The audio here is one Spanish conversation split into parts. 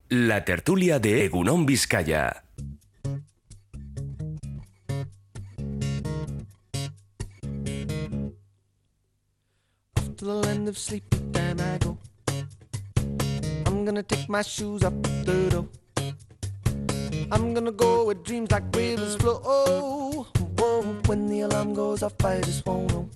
La tertulia de Egunon Vizcaya. To the land of sleep, then I go. I'm gonna take my shoes up the door. I'm gonna go where dreams like rivers flow. Oh, whoa, when the alarm goes off, I just won't know.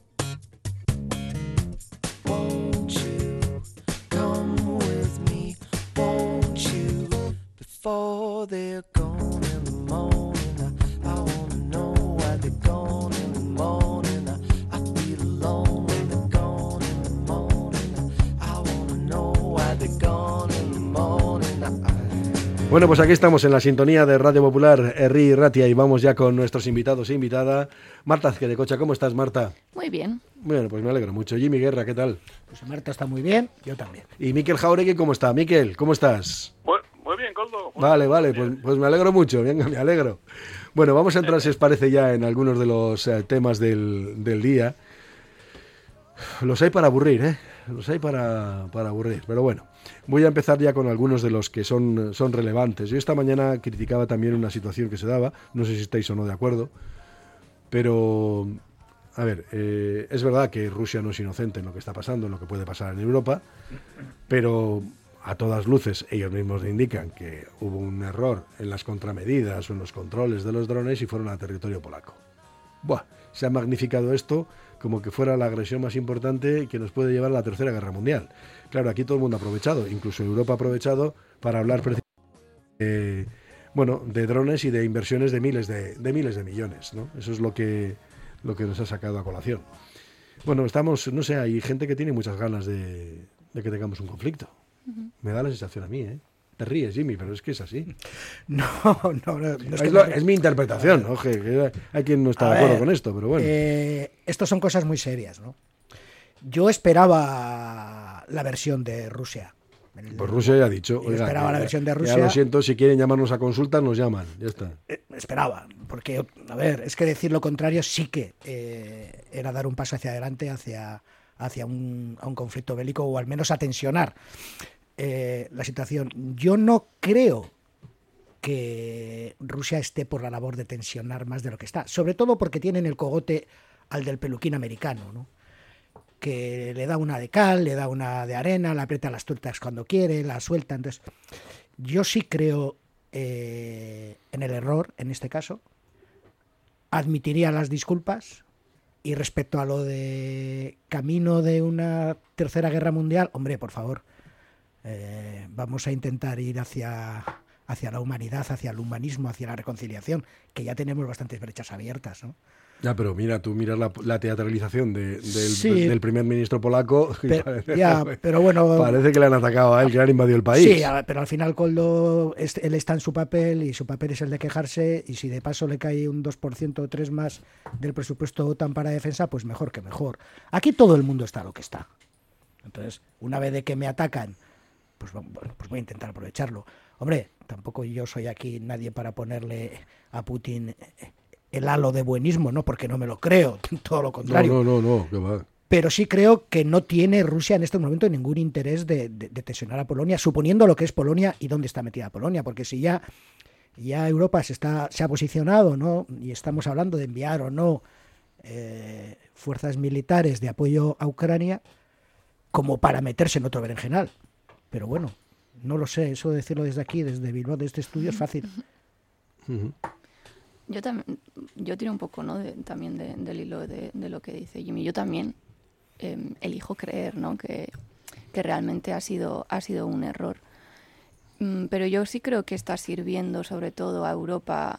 Won't you come with me? Won't you? Before they're gone in the morning, I wanna know why they're gone in the morning. I feel alone when they're gone in the morning. I wanna know why they're gone in the morning. Bueno, pues aquí estamos en la sintonía de Radio Popular, Herri y Ratia, y vamos ya con nuestros invitados e invitada. Marta Azquedecocha, ¿cómo estás, Marta? Muy bien. Bueno, pues me alegro mucho. Jimmy Guerra, ¿qué tal? Pues Marta está muy bien, yo también. Y Miquel Jauregui, ¿cómo está? Miquel, ¿cómo estás? Muy bien, Coldo. Vale, pues me alegro mucho, venga, me alegro. Bueno, vamos a entrar, si os parece, ya en algunos de los temas del día. Los hay para aburrir, ¿eh? Los hay para aburrir, pero bueno. Voy a empezar ya con algunos de los que son relevantes. Yo esta mañana criticaba también una situación que se daba, no sé si estáis o no de acuerdo, pero, a ver, es verdad que Rusia no es inocente en lo que está pasando, en lo que puede pasar en Europa, pero a todas luces ellos mismos le indican que hubo un error en las contramedidas o en los controles de los drones y fueron a territorio polaco. Buah, se ha magnificado esto como que fuera la agresión más importante que nos puede llevar a la Tercera Guerra Mundial. Claro, aquí todo el mundo ha aprovechado, incluso Europa ha aprovechado para hablar precisamente de drones y de inversiones de miles de millones, ¿no? Eso es lo que nos ha sacado a colación. Bueno, no sé, hay gente que tiene muchas ganas de que tengamos un conflicto. Uh-huh. Me da la sensación a mí, ¿eh? Te ríes, Jimmy, pero es que es así. No es mi interpretación, ¿no? Hay quien no está de acuerdo con esto, pero bueno. Estos son cosas muy serias, ¿no? Yo esperaba la versión de Rusia. Pues Rusia ya ha dicho. Oiga, esperaba la versión de Rusia. Ya lo siento, si quieren llamarnos a consulta, nos llaman, ya está. Esperaba, porque, a ver, es que decir lo contrario sí que era dar un paso hacia adelante, hacia un conflicto bélico, o al menos a tensionar la situación. Yo no creo que Rusia esté por la labor de tensionar más de lo que está, sobre todo porque tienen el cogote al del peluquín americano, ¿no? Que le da una de cal, le da una de arena, le aprieta las tuercas cuando quiere, la suelta. Entonces, yo sí creo en el error, en este caso, admitiría las disculpas, y respecto a lo de camino de una tercera guerra mundial, hombre, por favor, vamos a intentar ir hacia la humanidad, hacia el humanismo, hacia la reconciliación, que ya tenemos bastantes brechas abiertas, ¿no? Ya, pero tú miras la teatralización del primer ministro polaco. Pero bueno, parece que le han atacado a él, que le han invadido el país. Sí, pero al final Koldo, él está en su papel, y su papel es el de quejarse, y si de paso le cae un 2% o 3% más del presupuesto OTAN para defensa, pues mejor que mejor. Aquí todo el mundo está a lo que está. Entonces, una vez de que me atacan, pues voy a intentar aprovecharlo. Hombre, tampoco yo soy aquí nadie para ponerle a Putin el halo de buenismo, ¿no? Porque no me lo creo, todo lo contrario. No, que va. Pero sí creo que no tiene Rusia en este momento ningún interés de tensionar a Polonia, suponiendo lo que es Polonia y dónde está metida Polonia, porque si ya Europa se ha posicionado, ¿no? Y estamos hablando de enviar o no fuerzas militares de apoyo a Ucrania, como para meterse en otro berenjenal. Pero bueno, no lo sé, eso de decirlo desde aquí, desde Bilbao, de este estudio, es fácil. Uh-huh. Yo tiro un poco, ¿no? También del hilo de lo que dice Jimmy. Yo también elijo creer, ¿no? Que realmente ha sido un error. Pero yo sí creo que está sirviendo sobre todo a Europa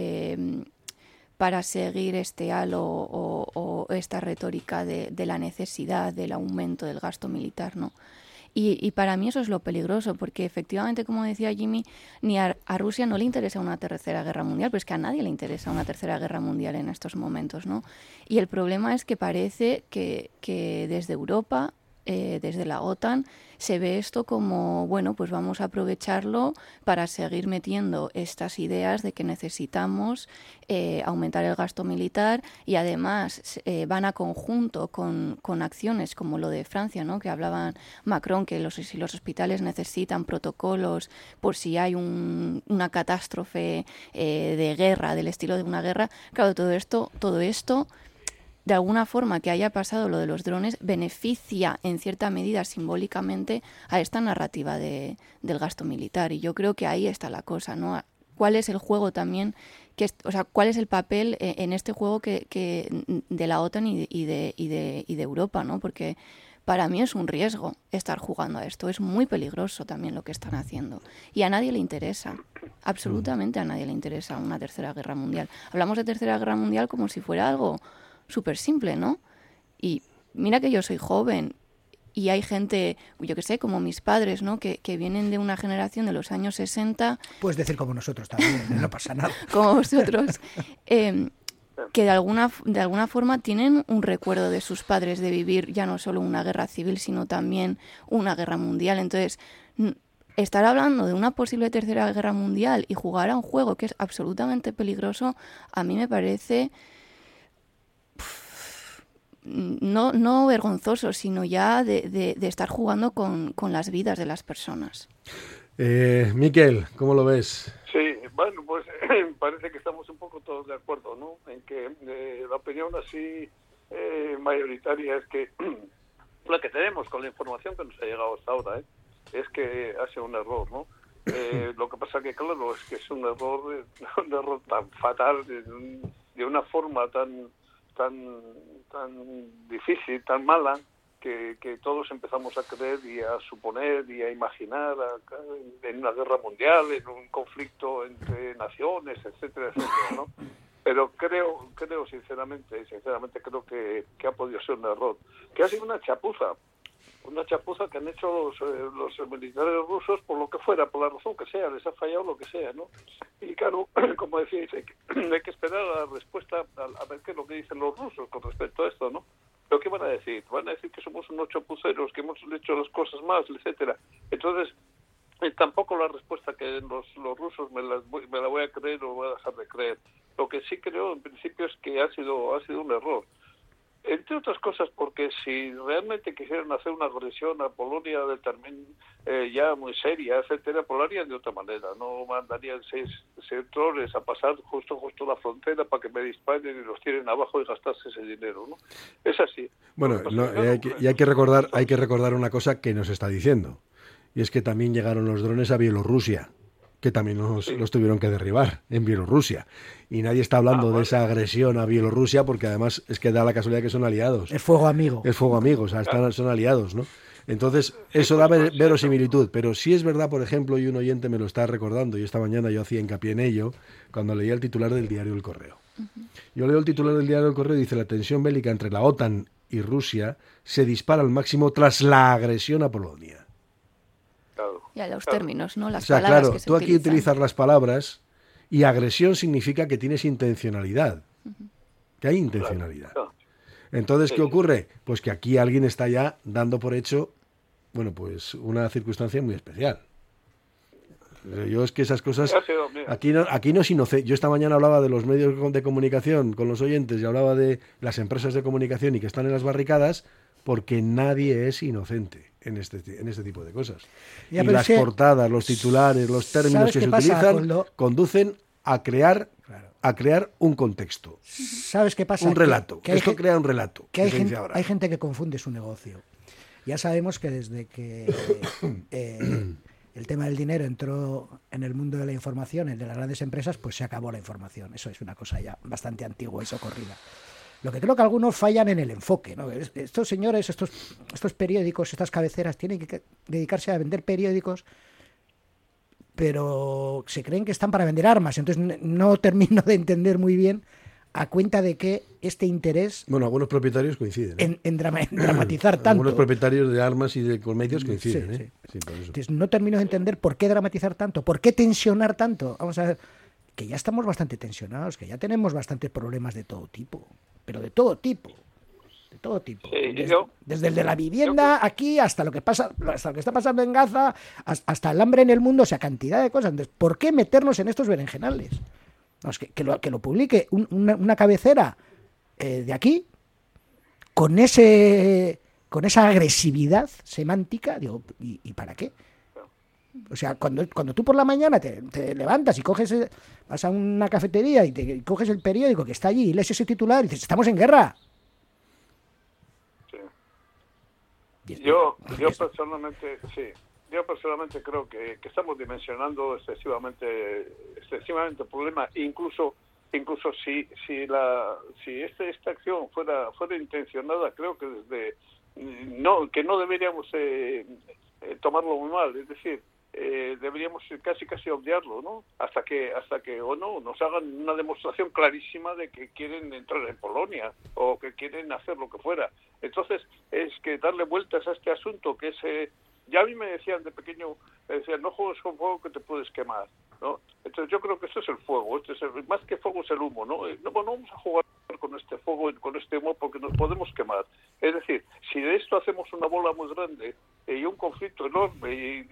para seguir este halo o esta retórica de la necesidad del aumento del gasto militar, ¿no? Y para mí eso es lo peligroso, porque efectivamente, como decía Jimmy, ni a Rusia no le interesa una tercera guerra mundial, pero es que a nadie le interesa una tercera guerra mundial en estos momentos, ¿no? Y el problema es que parece que desde Europa desde la OTAN se ve esto como, bueno, pues vamos a aprovecharlo para seguir metiendo estas ideas de que necesitamos aumentar el gasto militar, y además van a conjunto con acciones como lo de Francia, ¿no? Que hablaban Macron, que si los hospitales necesitan protocolos por si hay una catástrofe de guerra, del estilo de una guerra. Claro, todo esto, de alguna forma que haya pasado lo de los drones, beneficia en cierta medida simbólicamente a esta narrativa del gasto militar. Y yo creo que ahí está la cosa, ¿no? ¿Cuál es el juego también, cuál es el papel en este juego que de la OTAN y de Europa, ¿no? Porque para mí es un riesgo estar jugando a esto. Es muy peligroso también lo que están haciendo. Y a nadie le interesa. Absolutamente a nadie le interesa una tercera guerra mundial. Hablamos de tercera guerra mundial como si fuera algo súper simple, ¿no? Y mira que yo soy joven y hay gente, yo que sé, como mis padres, ¿no? Que vienen de una generación de los años 60. Puedes decir como nosotros también, no pasa nada. Como vosotros. Que de alguna forma tienen un recuerdo de sus padres de vivir ya no solo una guerra civil, sino también una guerra mundial. Entonces, estar hablando de una posible tercera guerra mundial y jugar a un juego que es absolutamente peligroso, a mí me parece no vergonzoso, sino ya de estar jugando con las vidas de las personas. Miquel, ¿cómo lo ves? Sí, bueno, pues parece que estamos un poco todos de acuerdo, ¿no? En que la opinión así mayoritaria es que la que tenemos con la información que nos ha llegado hasta ahora, es que ha sido un error, ¿no? Lo que pasa que, claro, es que es un error tan fatal, de una forma tan difícil, tan mala, que todos empezamos a creer y a suponer y a imaginar en una guerra mundial, en un conflicto entre naciones, etcétera, etcétera, ¿no? Pero creo sinceramente creo que ha podido ser un error, que ha sido una chapuza que han hecho los militares rusos, por lo que fuera, por la razón que sea, les ha fallado lo que sea, ¿no? Y claro, como decíais, hay que esperar a la respuesta, a ver qué es lo que dicen los rusos con respecto a esto, ¿no? ¿Pero qué van a decir? Van a decir que somos unos chapuceros, que hemos hecho las cosas mal, etcétera. Entonces, tampoco la respuesta que los rusos me la voy a creer o voy a dejar de creer. Lo que sí creo, en principio, es que ha sido un error. Entre otras cosas, porque si realmente quisieran hacer una agresión a Polonia ya muy seria, etcétera, pues lo harían de otra manera. No mandarían seis drones a pasar justo la frontera para que me disparen y los tiren abajo y gastarse ese dinero, ¿no? Es así. Bueno, hay que recordar una cosa que nos está diciendo, y es que también llegaron los drones a Bielorrusia, que también los tuvieron que derribar en Bielorrusia. Y nadie está hablando de esa agresión a Bielorrusia, porque además es que da la casualidad que son aliados. Es fuego amigo. Es fuego amigo, o sea, son aliados, ¿no? Entonces, eso da verosimilitud. Pero sí es verdad, por ejemplo, y un oyente me lo está recordando, y esta mañana yo hacía hincapié en ello, cuando leía el titular del diario El Correo. Yo leo el titular del diario El Correo y dice: la tensión bélica entre la OTAN y Rusia se dispara al máximo tras la agresión a Polonia. Ya los términos, ¿no? Las palabras claro, que se tú aquí utilizan. utilizas las palabras, y agresión significa que tienes intencionalidad, que hay intencionalidad. Entonces, ¿qué ocurre? Pues que aquí alguien está ya dando por hecho, bueno, pues una circunstancia muy especial. Yo es que esas cosas, aquí no es inocente. Yo esta mañana hablaba de los medios de comunicación con los oyentes y hablaba de las empresas de comunicación y que están en las barricadas, porque nadie es inocente en este tipo de cosas. Y las portadas, los titulares, los términos que se utilizan conducen a crear un contexto. ¿Sabes qué pasa? Un relato. Esto crea un relato. Que hay gente que confunde su negocio. Ya sabemos que desde que el tema del dinero entró en el mundo de la información, el de las grandes empresas, pues se acabó la información. Eso es una cosa ya bastante antigua y socorrida. Lo que creo que algunos fallan en el enfoque, ¿no? Estos señores, estos periódicos, estas cabeceras, tienen que dedicarse a vender periódicos, pero se creen que están para vender armas. Entonces no termino de entender muy bien a cuenta de que este interés... Bueno, algunos propietarios coinciden. En dramatizar tanto. Algunos propietarios de armas y de medios coinciden. Sí. Sí, por eso. Entonces no termino de entender por qué dramatizar tanto, por qué tensionar tanto. Vamos a ver, que ya estamos bastante tensionados, que ya tenemos bastantes problemas de todo tipo, pero de todo tipo. de todo tipo. Sí, Desde el de la vivienda aquí hasta lo que está pasando en Gaza, hasta el hambre en el mundo, o sea, cantidad de cosas. Entonces, ¿por qué meternos en estos berenjenales? No, es que lo publique una cabecera de aquí con esa agresividad semántica, digo, ¿y para qué? O sea, cuando tú por la mañana te levantas y vas a una cafetería y coges el periódico que está allí y lees ese titular y dices, estamos en guerra. Sí. Yo personalmente creo que estamos dimensionando excesivamente el problema, incluso si esta acción fuera intencionada, creo que no deberíamos tomarlo muy mal, es decir, deberíamos casi obviarlo, ¿no? Hasta que o no nos hagan una demostración clarísima de que quieren entrar en Polonia o que quieren hacer lo que fuera. Entonces es que darle vueltas a este asunto que es ya a mí me decían de pequeño, no juegues con fuego que te puedes quemar, ¿no? Entonces yo creo que esto es el fuego, más que fuego es el humo, ¿no? No vamos a jugar con este fuego, con este humo, porque nos podemos quemar. Es decir, si de esto hacemos una bola muy grande y un conflicto enorme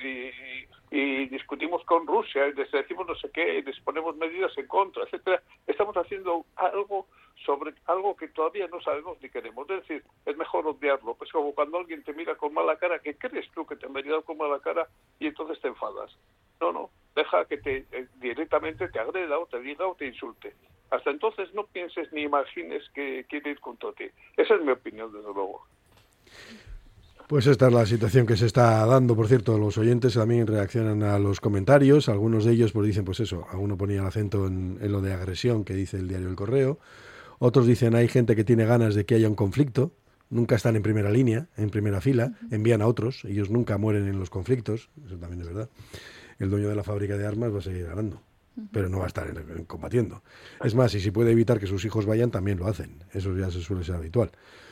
y discutimos con Rusia y les decimos no sé qué, y les ponemos medidas en contra, etcétera, estamos haciendo algo sobre algo que todavía no sabemos ni queremos. Es decir, es mejor obviarlo. Pues como cuando alguien te mira con mala cara, ¿qué crees tú que te han mirado con mala cara? Y entonces te enfadas. No, deja que directamente te agreda o te diga o te insulte. Hasta entonces no pienses ni imagines que quiere ir contra ti. Esa es mi opinión, desde luego. Pues esta es la situación que se está dando. Por cierto, los oyentes también reaccionan a los comentarios. Algunos de ellos pues dicen, pues eso, alguno ponía el acento en lo de agresión que dice el diario El Correo. Otros dicen, hay gente que tiene ganas de que haya un conflicto. Nunca están en primera línea, en primera fila. Envían a otros. Ellos nunca mueren en los conflictos. Eso también es verdad. El dueño de la fábrica de armas va a seguir ganando, pero no va a estar combatiendo. Es más, y si puede evitar que sus hijos vayan, también lo hacen. Eso ya se suele ser habitual.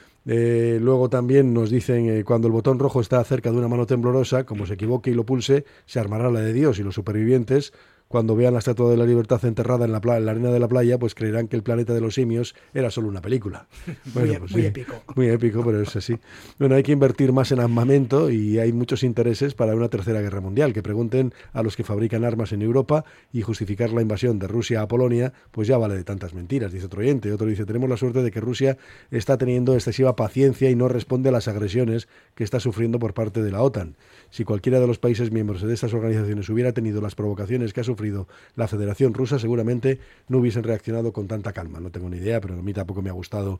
Luego también nos dicen, cuando el botón rojo está cerca de una mano temblorosa, como se equivoque y lo pulse, se armará la de Dios, y los supervivientes, cuando vean la Estatua de la Libertad enterrada en la arena de la playa, pues creerán que el planeta de los simios era solo una película. Bueno, pues muy sí, épico. Muy épico, pero es así. Bueno, hay que invertir más en armamento y hay muchos intereses para una tercera guerra mundial. Que pregunten a los que fabrican armas en Europa, y justificar la invasión de Rusia a Polonia, pues ya vale de tantas mentiras, dice otro oyente. Otro dice, tenemos la suerte de que Rusia está teniendo excesiva paciencia y no responde a las agresiones que está sufriendo por parte de la OTAN. Si cualquiera de los países miembros de estas organizaciones hubiera tenido las provocaciones que ha sufrido la Federación Rusa, seguramente no hubiesen reaccionado con tanta calma. No tengo ni idea, pero a mí tampoco me ha gustado,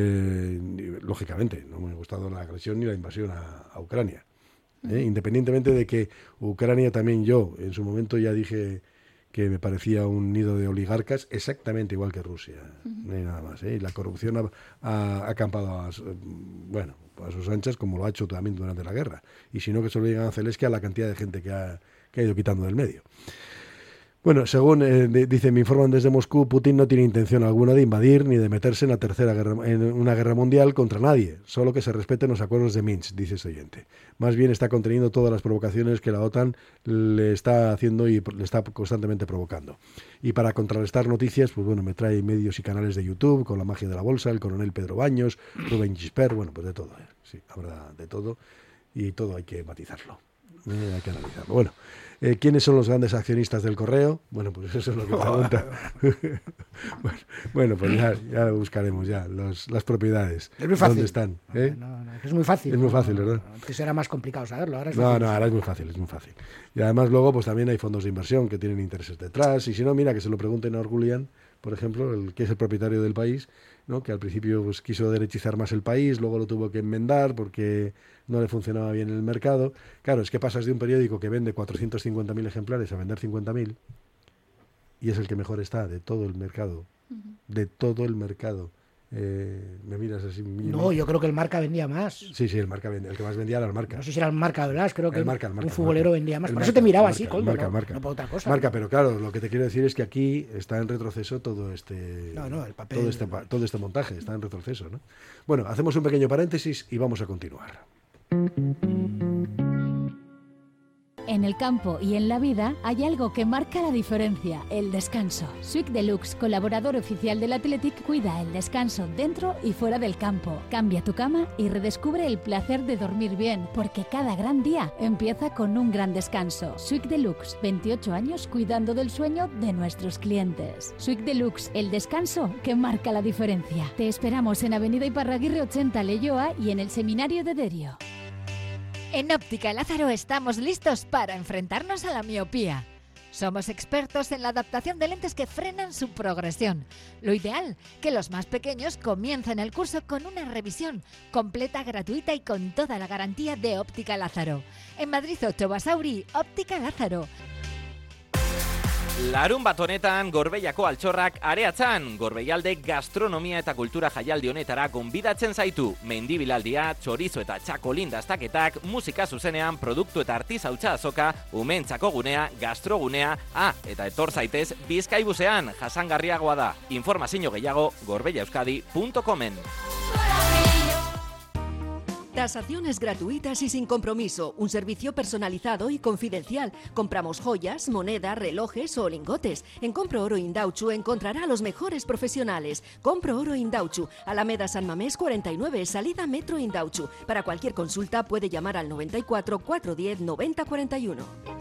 lógicamente, no me ha gustado la agresión ni la invasión a Ucrania. Independientemente de que Ucrania también, yo en su momento ya dije que me parecía un nido de oligarcas, exactamente igual que Rusia, no hay nada más. Y la corrupción ha acampado a sus anchas, como lo ha hecho también durante la guerra. Y si no, que solo digan a Zelensky a la cantidad de gente que ha ido quitando del medio. Bueno, según dicen, me informan desde Moscú, Putin no tiene intención alguna de invadir ni de meterse en una guerra mundial contra nadie, solo que se respeten los acuerdos de Minsk, dice este oyente. Más bien está conteniendo todas las provocaciones que la OTAN le está haciendo y le está constantemente provocando. Y para contrarrestar noticias, pues bueno, me trae medios y canales de YouTube, con La magia de la bolsa, el coronel Pedro Baños, Rubén Gisper, bueno, pues de todo, sí, habrá de todo, y todo hay que matizarlo. Hay que analizarlo. Bueno, ¿quiénes son los grandes accionistas del Correo? Bueno, pues eso es lo que pregunta. Bueno, pues ya buscaremos ya las propiedades. Es muy fácil. ¿Dónde están? No, es muy fácil. Es muy fácil, ¿verdad? Antes era más complicado saberlo, ahora es No, fácil. ahora es muy fácil. Y además luego pues también hay fondos de inversión que tienen intereses detrás. Y si no, mira, que se lo pregunten a Orgulian, por ejemplo, que es el propietario del País, ¿no? Que al principio pues quiso derechizar más el país, luego lo tuvo que enmendar porque no le funcionaba bien el mercado. Claro, es que pasas de un periódico que vende 450.000 ejemplares a vender 50.000, y es el que mejor está de todo el mercado. De todo el mercado. Me miras así. No, yo creo que el Marca vendía más. Sí, el Marca vendía. El que más vendía era el Marca. No sé si era el Marca de Blas, creo que el Marca, un futbolero vendía más. Por eso te miraba así, Coldo, no por otra cosa. Marca, pero claro, lo que te quiero decir es que aquí está en retroceso todo este... el papel... todo este montaje, está en retroceso, ¿no? Bueno, hacemos un pequeño paréntesis y vamos a continuar. En el campo y en la vida hay algo que marca la diferencia, el descanso. Swick Deluxe, colaborador oficial del Athletic, cuida el descanso dentro y fuera del campo. Cambia tu cama y redescubre el placer de dormir bien, porque cada gran día empieza con un gran descanso. Swick Deluxe, 28 años cuidando del sueño de nuestros clientes. Swick Deluxe, el descanso que marca la diferencia. Te esperamos en Avenida Iparraguirre 80, Leioa, y en el Seminario de Derio. En Óptica Lázaro estamos listos para enfrentarnos a la miopía. Somos expertos en la adaptación de lentes que frenan su progresión. Lo ideal, que los más pequeños comiencen el curso con una revisión completa, gratuita y con toda la garantía de Óptica Lázaro. En Madrid 8, Basauri, Óptica Lázaro. Larun bat honetan Gorbeiako altxorrak areatzan, Gorbeialde gastronomia eta kultura jaialdi honetara gonbidatzen zaitu. Mendibilaldia, txorizo eta txakolin dastaketak, musika zuzenean, produktu eta artizautza azoka, umeentzako gunea, gastrogunea, eta etor zaitez Bizkaibusean, jasangarriagoa da. Informazio gehiago gorbeiaeuskadi.comen. Tasaciones gratuitas y sin compromiso. Un servicio personalizado y confidencial. Compramos joyas, moneda, relojes o lingotes. En Compro Oro Indautxu encontrará a los mejores profesionales. Compro Oro Indautxu, Alameda San Mamés 49, salida Metro Indautxu. Para cualquier consulta puede llamar al 94 410 90 41.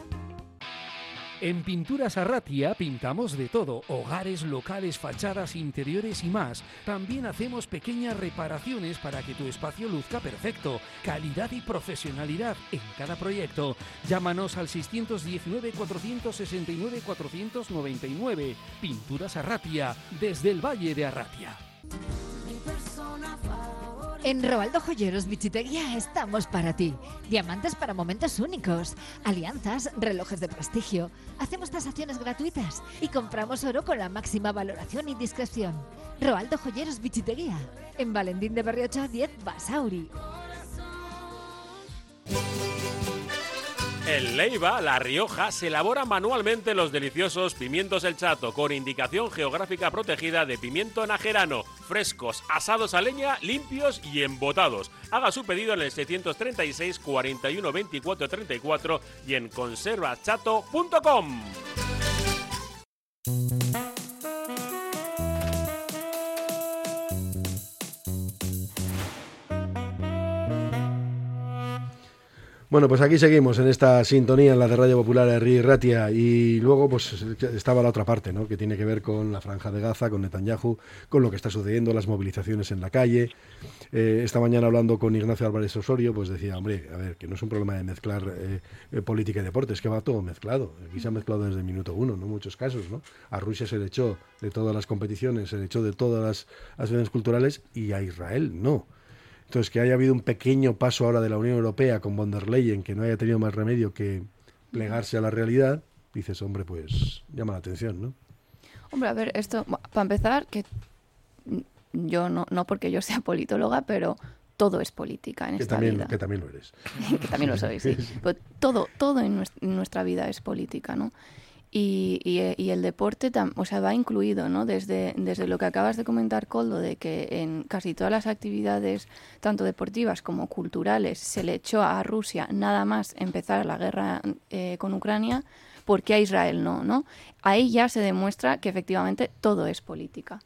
En Pinturas Arratia pintamos de todo, hogares, locales, fachadas, interiores y más. También hacemos pequeñas reparaciones para que tu espacio luzca perfecto. Calidad y profesionalidad en cada proyecto. Llámanos al 619 469 499. Pinturas Arratia, desde el Valle de Arratia. En Roaldo Joyeros Bichiteguía estamos para ti. Diamantes para momentos únicos, alianzas, relojes de prestigio. Hacemos tasaciones gratuitas y compramos oro con la máxima valoración y discreción. Roaldo Joyeros Bichiteguía, en Valentín de Berriocha 10, Basauri. En Leiva, La Rioja, se elaboran manualmente los deliciosos pimientos El Chato, con indicación geográfica protegida de pimiento najerano, frescos, asados a leña, limpios y embotados. Haga su pedido en el 636 41 24 34 y en conservachato.com. Bueno, pues aquí seguimos en esta sintonía en la de Radio Popular Herri Ratia, y luego pues estaba la otra parte, ¿no?, que tiene que ver con la Franja de Gaza, con Netanyahu, con lo que está sucediendo, las movilizaciones en la calle. Esta mañana hablando con Ignacio Álvarez Osorio, pues decía, hombre, a ver, que no es un problema de mezclar política y deporte, es que va todo mezclado. Aquí se ha mezclado desde el minuto uno, ¿no?, muchos casos, ¿no? A Rusia se le echó de todas las competiciones, se le echó de todas las acciones culturales, y a Israel no. Entonces, que haya habido un pequeño paso ahora de la Unión Europea con von der Leyen, que no haya tenido más remedio que plegarse a la realidad, dices, hombre, pues llama la atención, ¿no? Hombre, a ver, esto, para empezar, que yo no porque yo sea politóloga, pero todo es política en esta vida. Que también lo eres. Que también lo soy, sí. Pero todo en nuestra vida es política, ¿no? Y el deporte, va incluido, ¿no? Desde lo que acabas de comentar, Koldo, de que en casi todas las actividades, tanto deportivas como culturales, se le echó a Rusia nada más empezar la guerra con Ucrania, ¿por qué a Israel no? Ahí ya se demuestra que efectivamente todo es política.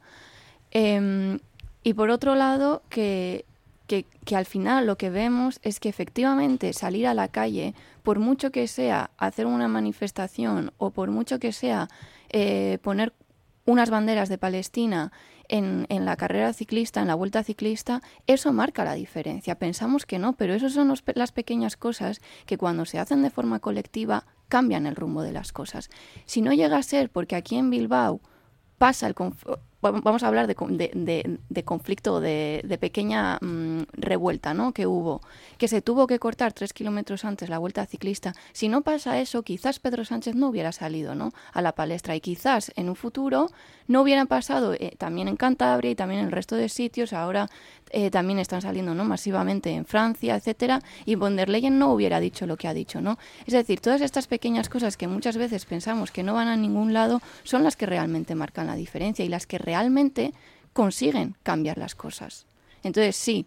Y por otro lado, que al final lo que vemos es que efectivamente salir a la calle, por mucho que sea hacer una manifestación o por mucho que sea poner unas banderas de Palestina en la carrera ciclista, en la vuelta ciclista, eso marca la diferencia. Pensamos que no, pero esas son las pequeñas cosas que cuando se hacen de forma colectiva cambian el rumbo de las cosas. Si no llega a ser porque aquí en Bilbao pasa vamos a hablar de conflicto, de pequeña revuelta, ¿no?, que hubo, que se tuvo que cortar 3 kilómetros antes la vuelta ciclista. Si no pasa eso, quizás Pedro Sánchez no hubiera salido, ¿no?, a la palestra, y quizás en un futuro no hubieran pasado también en Cantabria y también en el resto de sitios. Ahora también están saliendo, ¿no?, masivamente en Francia, etcétera, y von der Leyen no hubiera dicho lo que ha dicho, ¿no? Es decir, todas estas pequeñas cosas que muchas veces pensamos que no van a ningún lado son las que realmente marcan la diferencia y las que realmente consiguen cambiar las cosas. Entonces sí,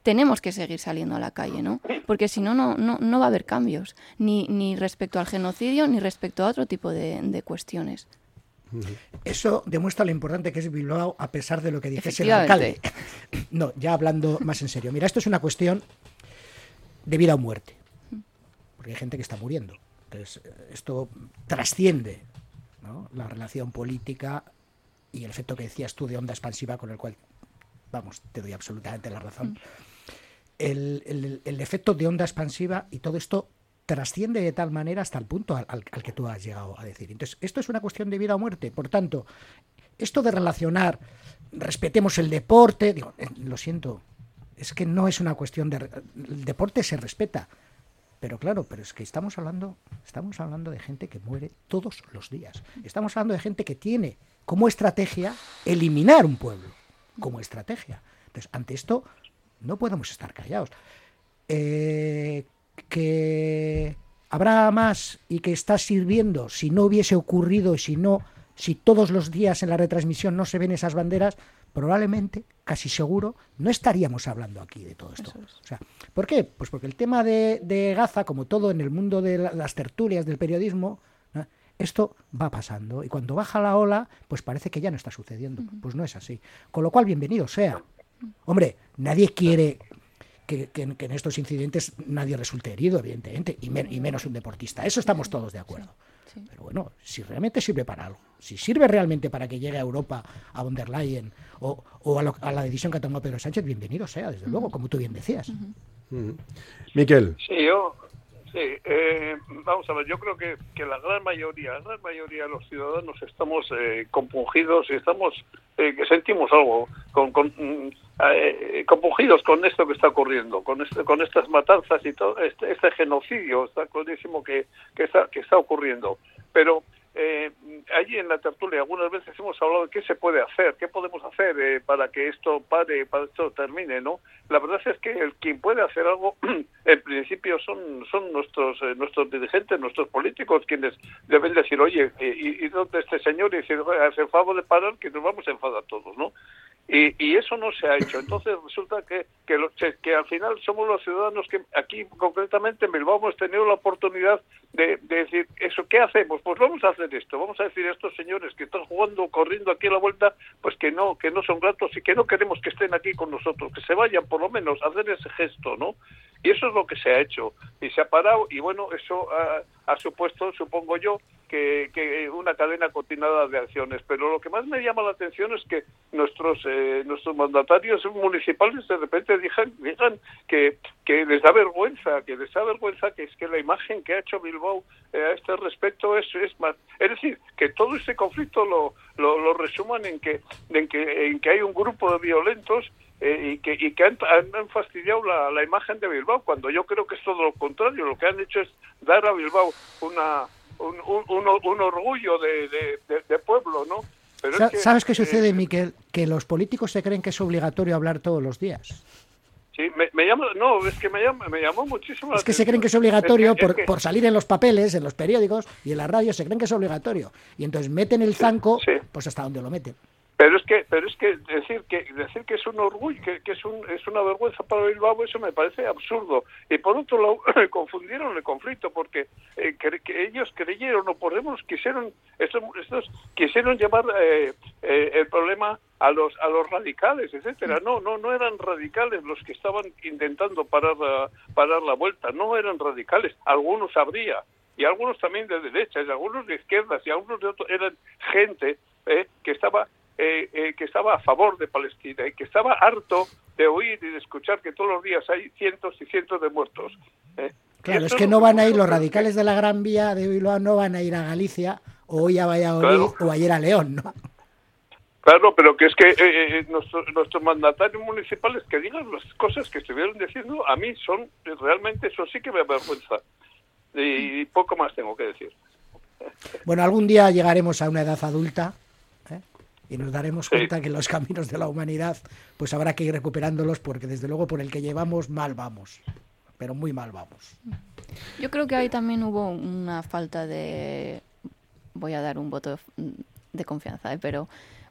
tenemos que seguir saliendo a la calle, ¿no? Porque si no, no va a haber cambios, ni respecto al genocidio, ni respecto a otro tipo de cuestiones. Eso demuestra lo importante que es Bilbao, a pesar de lo que dijese el alcalde. No, ya hablando más en serio. Mira, esto es una cuestión de vida o muerte. Porque hay gente que está muriendo. Entonces, esto trasciende, ¿no?, la relación política y el efecto que decías tú de onda expansiva, con el cual, vamos, te doy absolutamente la razón. El efecto de onda expansiva y todo esto trasciende de tal manera hasta el punto al que tú has llegado a decir. Entonces, esto es una cuestión de vida o muerte. Por tanto, esto de relacionar, respetemos el deporte, digo, lo siento, es que no es una cuestión de... El deporte se respeta. Pero claro, pero es que estamos hablando de gente que muere todos los días. Estamos hablando de gente que tiene como estrategia eliminar un pueblo, como estrategia. Entonces, ante esto no podemos estar callados. Que habrá más y que está sirviendo, si no hubiese ocurrido, si todos los días en la retransmisión no se ven esas banderas, probablemente, casi seguro, no estaríamos hablando aquí de todo esto. O sea, ¿por qué? Pues porque el tema de Gaza, como todo en el mundo de las tertulias del periodismo, ¿no?, esto va pasando. Y cuando baja la ola, pues parece que ya no está sucediendo. Pues no es así. Con lo cual, bienvenido sea. Hombre, nadie quiere que en estos incidentes nadie resulte herido, evidentemente, y menos un deportista. Eso estamos todos de acuerdo. Sí. Pero bueno, si realmente sirve para algo, si sirve realmente para que llegue a Europa, a von der Leyen o a la decisión que ha tomado Pedro Sánchez, bienvenido sea, desde luego, como tú bien decías. Miquel. Vamos a ver, yo creo que la gran mayoría de los ciudadanos estamos compungidos y que sentimos algo, compungidos con esto que está ocurriendo, con estas matanzas y todo este genocidio, está clarísimo que está ocurriendo. Pero allí en la tertulia algunas veces hemos hablado de qué se puede hacer, qué podemos hacer para que esto pare, para que esto termine, ¿no? La verdad es que quien puede hacer algo, en principio, son nuestros dirigentes, nuestros políticos, quienes deben decir, oye, ¿y dónde este señor? Y decir, hace el favor de parar, que nos vamos a enfadar todos, ¿no? Y eso no se ha hecho. Entonces resulta que al final somos los ciudadanos que aquí, concretamente en Bilbao, hemos tenido la oportunidad de decir, eso, ¿qué hacemos? Pues vamos a hacer esto, vamos a decir a estos señores que están corriendo aquí a la vuelta, pues que no son gratos y que no queremos que estén aquí con nosotros, que se vayan por lo menos a hacer ese gesto, ¿no? Y eso es lo que se ha hecho y se ha parado, y bueno, eso ha supuesto, supongo yo, que una cadena continuada de acciones. Pero lo que más me llama la atención es que nuestros mandatarios municipales de repente digan que les da vergüenza, que es que la imagen que ha hecho Bilbao a este respecto es más. Es decir, que todo este conflicto lo resuman en que hay un grupo de violentos y que han fastidiado la imagen de Bilbao, cuando yo creo que es todo lo contrario. Lo que han hecho es dar a Bilbao un orgullo de pueblo, ¿no? Pero ¿Sabes qué sucede, Miquel? Que los políticos se creen que es obligatorio hablar todos los días. Sí, me llamó muchísimo la Es que se creen que es obligatorio por salir en los papeles, en los periódicos y en la radio, se creen que es obligatorio. Y entonces meten el zanco, pues hasta donde lo meten. Pero es que decir que es un orgullo, que es una vergüenza para Bilbao, eso me parece absurdo. Y por otro lado, confundieron el conflicto, porque que ellos creyeron, o por lo menos estos quisieron llevar el problema a los radicales, etcétera. No eran radicales los que estaban intentando parar la vuelta, no eran radicales. Algunos habría, y algunos también de derechas, y algunos de izquierdas, y algunos de otros, eran gente que estaba a favor de Palestina y que estaba harto de oír y de escuchar que todos los días hay cientos y cientos de muertos. Claro, es que no van a ir los radicales de la Gran Vía de Bilbao, no van a ir a Galicia o hoy a Valladolid o ayer a León, ¿no? Claro, pero que es que nuestros mandatarios municipales que digan las cosas que estuvieron diciendo, a mí realmente eso sí que me avergüenza. Y poco más tengo que decir. Bueno, algún día llegaremos a una edad adulta, y nos daremos cuenta que los caminos de la humanidad pues habrá que ir recuperándolos, porque desde luego por el que llevamos mal vamos, pero muy mal vamos. Yo creo que ahí también hubo una falta de, voy a dar un voto de confianza, pero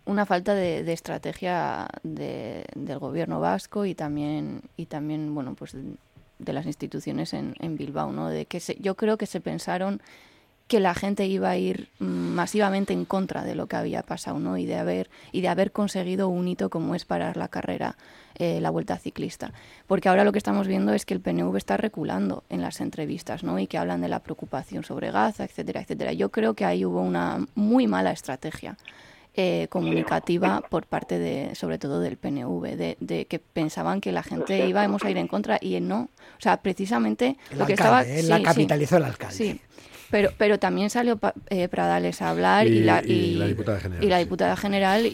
una falta de estrategia del gobierno vasco y también bueno, pues de las instituciones en Bilbao, ¿no? De que yo creo que se pensaron que la gente iba a ir masivamente en contra de lo que había pasado, ¿no? Y de haber conseguido un hito como es parar la carrera, la Vuelta Ciclista. Porque ahora lo que estamos viendo es que el PNV está reculando en las entrevistas, ¿no? Y que hablan de la preocupación sobre Gaza, etcétera, etcétera. Yo creo que ahí hubo una muy mala estrategia comunicativa por parte sobre todo del PNV, de que pensaban que la gente íbamos a ir en contra y no. O sea, precisamente lo que estaba... la capitalizó el alcalde. Sí. Pero también salió Pradales a hablar y la diputada general. Y la diputada general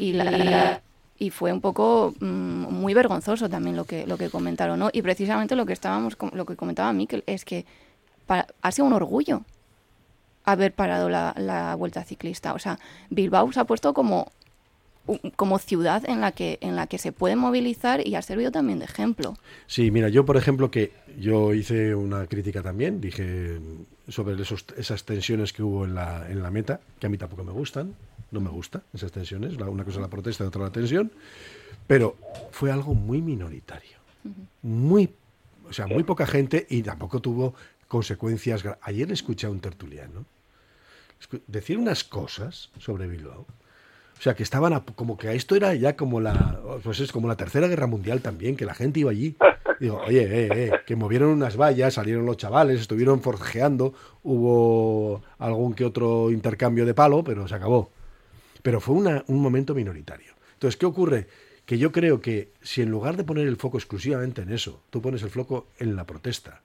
y fue un poco muy vergonzoso también lo que comentaron, ¿no? Y precisamente lo que comentaba Mikel es que ha sido un orgullo haber parado la Vuelta Ciclista. O sea, Bilbao se ha puesto como ciudad en la que se puede movilizar y ha servido también de ejemplo. Sí, mira, yo por ejemplo yo hice una crítica también, dije sobre esas tensiones que hubo en la meta, que a mí tampoco me gustan, no me gustan esas tensiones, una cosa es la protesta y otra la tensión, pero fue algo muy minoritario, muy poca gente y tampoco tuvo consecuencias. Ayer escuché a un tertuliano decir unas cosas sobre Bilbao. O sea, que estaban como que esto era ya como es como la Tercera Guerra Mundial también, que la gente iba allí. Digo, oye, que movieron unas vallas, salieron los chavales, estuvieron forcejeando, hubo algún que otro intercambio de palo, pero se acabó. Pero fue un momento minoritario. Entonces, ¿qué ocurre? Que yo creo que si en lugar de poner el foco exclusivamente en eso, tú pones el foco en la protesta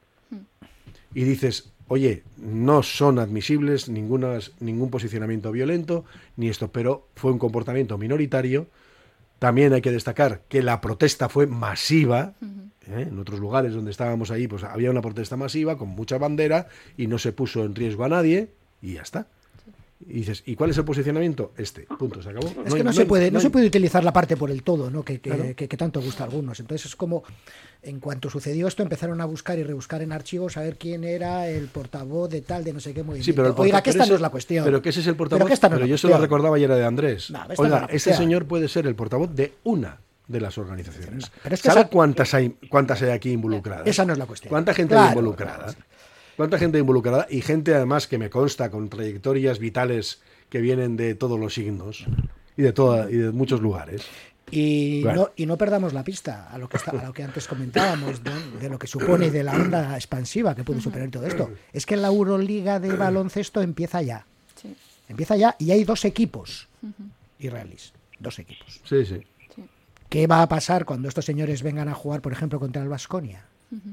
y dices, oye, no son admisibles ningún posicionamiento violento, ni esto, pero fue un comportamiento minoritario. También hay que destacar que la protesta fue masiva. En otros lugares donde estábamos ahí, pues había una protesta masiva con mucha bandera y no se puso en riesgo a nadie y ya está. Y dices, ¿y cuál es el posicionamiento? Punto, se acabó. Es que no se puede utilizar la parte por el todo, ¿no? Que tanto gusta a algunos. Entonces es como, en cuanto sucedió esto, empezaron a buscar y rebuscar en archivos a ver quién era el portavoz de tal, de no sé qué movimiento. Sí, pero oiga, que esta no es la cuestión. Pero que ese es el portavoz. Pero yo se lo recordaba ayer de Andrés. Oiga, ese señor puede ser el portavoz de una de las organizaciones. Pero es que ¿Sabe cuántas hay aquí involucradas? Esa no es la cuestión. ¿Cuánta gente hay involucrada? ¿Cuánta gente hay involucrada? Y gente además que me consta con trayectorias vitales que vienen de todos los signos y de muchos lugares. Y no perdamos la pista a lo que antes comentábamos, de lo que supone de la onda expansiva que puede suponer todo esto. Es que la Euroliga de baloncesto empieza ya. Sí. Empieza ya y hay 2 equipos israelíes. 2 equipos. Sí, sí. ¿Qué va a pasar cuando estos señores vengan a jugar, por ejemplo, contra el Baskonia?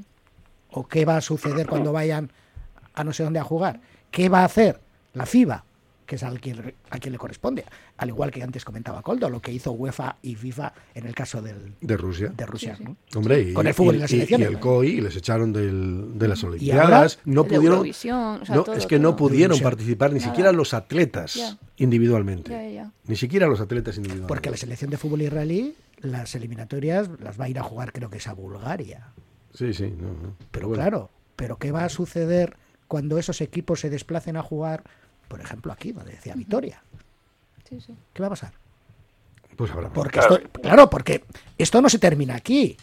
¿O qué va a suceder cuando vayan a no sé dónde a jugar? ¿Qué va a hacer la FIBA? Que es a quien le corresponde, al igual que antes comentaba Koldo, lo que hizo UEFA y FIFA en el caso de Rusia. Sí. ¿no? Hombre, con el fútbol y las selecciones. Y el COI les echaron de las Olimpiadas. No pudieron, no pudieron participar ni siquiera los atletas individualmente. Ni siquiera los atletas individualmente. Porque la selección de fútbol israelí, las eliminatorias las va a ir a jugar, creo que es a Bulgaria. Sí. Pero bueno. Claro, pero ¿qué va a suceder cuando esos equipos se desplacen a jugar, por ejemplo, aquí, donde decía Vitoria? Sí. ¿Qué va a pasar? Pues habrá porque porque esto no se termina aquí.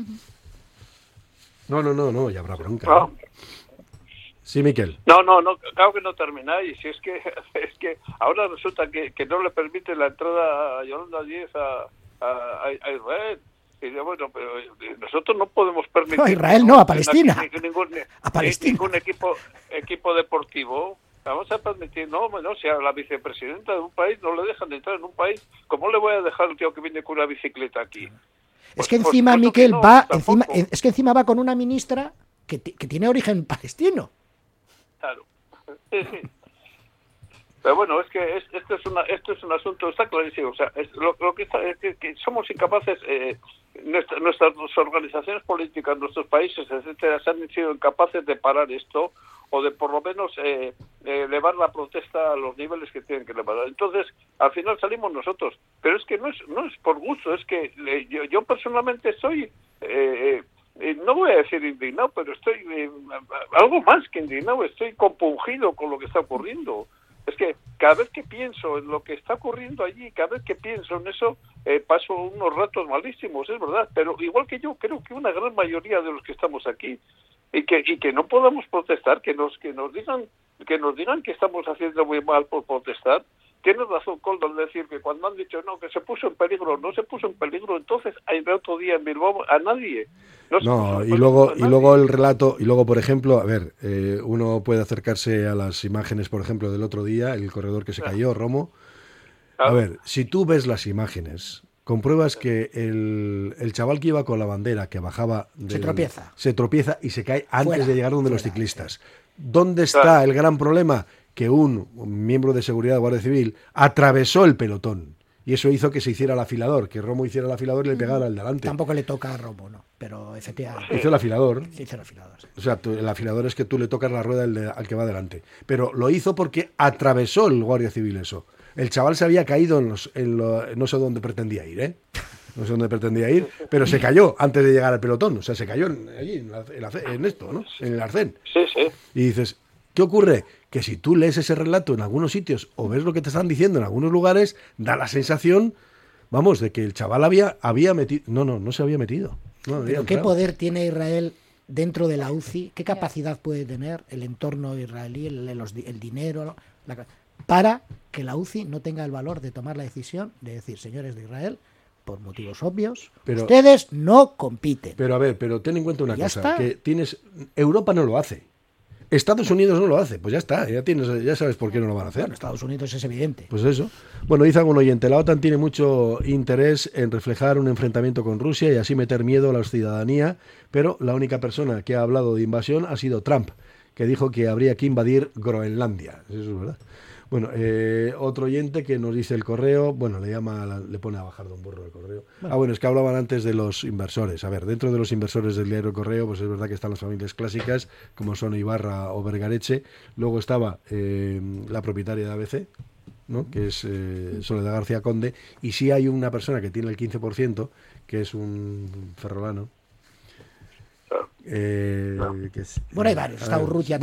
No, ya habrá bronca. No. Sí, Miquel. No, claro que no termina. Y si es que ahora resulta que no le permite la entrada a Yolanda Díez a Israel. Y digo, bueno, pero nosotros no podemos permitir... No, a Israel no, a Palestina. A Palestina. Ningún equipo deportivo. Vamos a permitir, si a la vicepresidenta de un país no le dejan de entrar en un país, ¿cómo le voy a dejar al tío que viene con una bicicleta aquí? Es que encima, Miquel, encima va con una ministra que tiene origen palestino. Claro. Sí. Pero bueno, es que esto es un asunto, está clarísimo. O sea, lo que está es que somos incapaces, nuestras organizaciones políticas, nuestros países, etcétera, se han sido incapaces de parar esto o de por lo menos elevar la protesta a los niveles que tienen que elevar. Entonces, al final salimos nosotros. Pero es que no es por gusto, es que yo personalmente estoy... no voy a decir indignado, pero estoy algo más que indignado, estoy compungido con lo que está ocurriendo. Es que cada vez que pienso en lo que está ocurriendo allí, cada vez que pienso en eso, paso unos ratos malísimos, es verdad, pero igual que yo, creo que una gran mayoría de los que estamos aquí, y que no podamos protestar, que nos digan que estamos haciendo muy mal por protestar. Tienes razón, Coldo, al decir que cuando han dicho no, que se puso en peligro, no se puso en peligro, entonces el otro día en Bilbao a nadie. Y luego el relato, y luego, por ejemplo, a ver, uno puede acercarse a las imágenes, por ejemplo, del otro día, el corredor que se cayó, Romo. A ver, si tú ves las imágenes, compruebas que el chaval que iba con la bandera, que bajaba... Se tropieza y se cae antes de llegar donde los ciclistas. ¿Dónde está el gran problema? Que un miembro de seguridad, Guardia Civil, atravesó el pelotón. Y eso hizo que se hiciera el afilador, que Romo hiciera el afilador y le pegara al delante. Tampoco le toca a Romo, ¿no? Pero efectivamente... Hizo el afilador. Hizo el afilador, sí. O sea, el afilador es que tú le tocas la rueda al que va delante. Pero lo hizo porque atravesó el Guardia Civil eso. El chaval se había caído no sé dónde pretendía ir, ¿eh? No sé dónde pretendía ir, pero se cayó antes de llegar al pelotón. O sea, se cayó allí, en esto, ¿no? En el arcén. Sí, sí. Y dices, ¿qué ocurre? Que si tú lees ese relato en algunos sitios o ves lo que te están diciendo en algunos lugares, da la sensación, vamos, de que el chaval había metido... No se había metido. Pero ¿qué poder tiene Israel dentro de la UCI? ¿Qué capacidad puede tener el entorno israelí, el dinero, para que la UCI no tenga el valor de tomar la decisión de decir, señores de Israel, por motivos obvios, ustedes no compiten? Pero a ver, ten en cuenta una cosa, que Europa no lo hace. Estados Unidos no lo hace, pues ya está, ya sabes por qué no lo van a hacer. Bueno, Estados Unidos es evidente. Pues eso. Bueno, dice algún oyente, la OTAN tiene mucho interés en reflejar un enfrentamiento con Rusia y así meter miedo a la ciudadanía, pero la única persona que ha hablado de invasión ha sido Trump, que dijo que habría que invadir Groenlandia. Eso es verdad. Bueno, otro oyente que nos dice el correo, bueno, le pone a bajar de un burro el correo. Bueno, es que hablaban antes de los inversores. A ver, dentro de los inversores del diario Correo, pues es verdad que están las familias clásicas, como son Ibarra o Vergareche. Luego estaba la propietaria de ABC, ¿no? Que es Soledad García Conde. Y sí hay una persona que tiene el 15%, que es un ferrolano. Bueno, hay varios. Está Urrutia.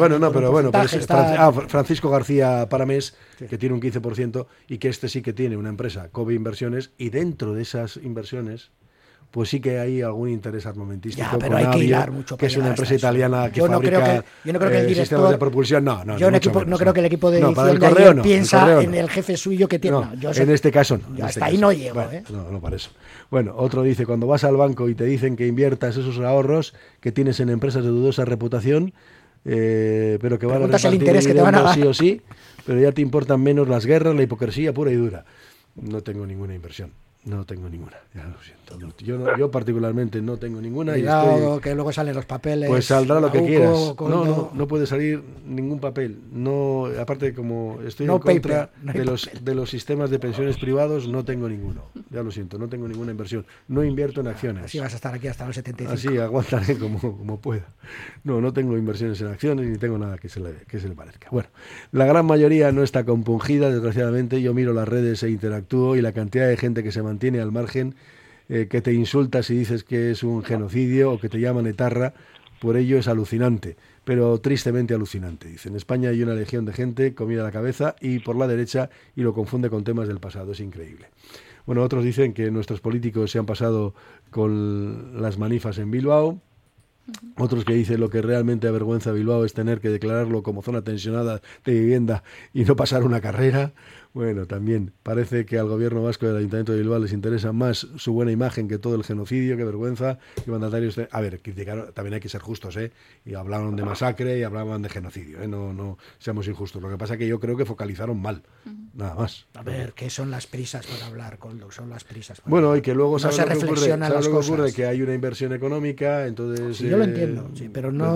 Francisco García Paramés, sí, que tiene un 15%, y que sí que tiene una empresa, Kobe Inversiones, y dentro de esas inversiones pues sí que hay algún interés armamentístico. Pero hay que hilar mucho, que es una empresa italiana que fabrica sistemas de propulsión. No creo que el equipo de edición de ayer piensa en el jefe suyo que tiene. En este caso no. Hasta ahí no llego. No, para eso. Bueno, otro dice, cuando vas al banco y te dicen que inviertas esos ahorros que tienes en empresas de dudosa reputación, pero que van a repartir dividendos sí o sí, pero ya te importan menos las guerras, la hipocresía pura y dura. No tengo ninguna inversión. No tengo ninguna, ya lo siento. Yo particularmente no tengo ninguna. Cuidado, que luego salen los papeles. Pues saldrá lo que quieras. No puede salir ningún papel. No, aparte, como estoy en contra de los sistemas de pensiones privados, no tengo ninguno. Ya lo siento, no tengo ninguna inversión. No invierto en acciones. Así vas a estar aquí hasta los 75. Así aguantaré como pueda. No tengo inversiones en acciones ni tengo nada que se le parezca. Bueno, la gran mayoría no está compungida, desgraciadamente. Yo miro las redes e interactúo y la cantidad de gente que se mantiene al margen, que te insulta si dices que es un genocidio o que te llaman etarra, por ello es alucinante, pero tristemente alucinante. Dice, en España hay una legión de gente comida a la cabeza y por la derecha y lo confunde con temas del pasado, es increíble. Bueno, otros dicen que nuestros políticos se han pasado con las manifas en Bilbao. Otros que dicen lo que realmente avergüenza a Bilbao es tener que declararlo como zona tensionada de vivienda y no pasar una carrera. Bueno, también parece que al gobierno vasco y al Ayuntamiento de Bilbao les interesa más su buena imagen que todo el genocidio, qué vergüenza. Y mandatarios, a ver, criticaron, también hay que ser justos, y hablaban de masacre y hablaban de genocidio, no seamos injustos. Lo que pasa es que yo creo que focalizaron mal, nada más. A ver, ¿qué son las prisas para hablar, Coldo? Son las prisas. Bueno, y que luego no se reflexionan las cosas. Ocurre que hay una inversión económica, entonces... Sí, yo lo entiendo, sí, pero no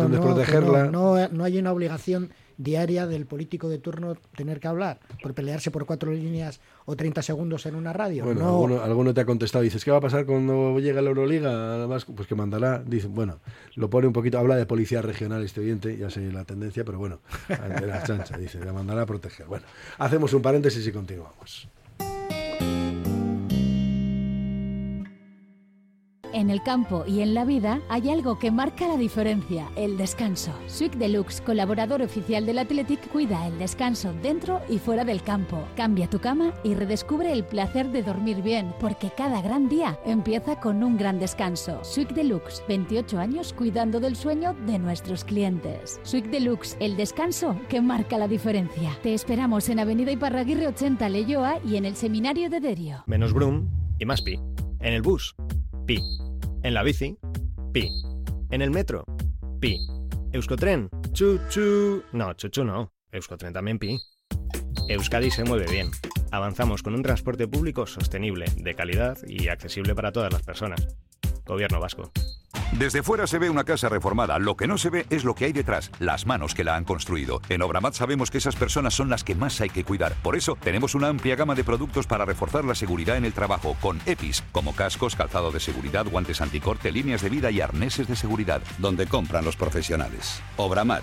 hay una obligación diaria del político de turno tener que hablar por pelearse por 4 líneas o 30 segundos en una radio. Bueno, alguno te ha contestado, dices, ¿qué va a pasar cuando llegue la Euroliga? Además, pues que mandará, dice, bueno, lo pone un poquito, habla de policía regional este oyente, ya sé la tendencia, pero bueno, de la chancha, dice, la mandará a proteger. Bueno, hacemos un paréntesis y continuamos. En el campo y en la vida hay algo que marca la diferencia, el descanso. Swick Deluxe, colaborador oficial del Athletic, cuida el descanso dentro y fuera del campo. Cambia tu cama y redescubre el placer de dormir bien, porque cada gran día empieza con un gran descanso. Swick Deluxe, 28 años cuidando del sueño de nuestros clientes. Swick Deluxe, el descanso que marca la diferencia. Te esperamos en Avenida Iparraguirre 80, Leioa, y en el Seminario de Derio. Menos brum y más pi. En el bus, pi. En la bici, pi. En el metro, pi. Euskotren, chuchu. No, chuchu no. Euskotren también pi. Euskadi se mueve bien. Avanzamos con un transporte público sostenible, de calidad y accesible para todas las personas. Gobierno vasco. Desde fuera se ve una casa reformada, lo que no se ve es lo que hay detrás, las manos que la han construido. En Obramat sabemos que esas personas son las que más hay que cuidar. Por eso tenemos una amplia gama de productos para reforzar la seguridad en el trabajo, con EPIs, como cascos, calzado de seguridad, guantes anticorte, líneas de vida y arneses de seguridad. Donde compran los profesionales. Obramat.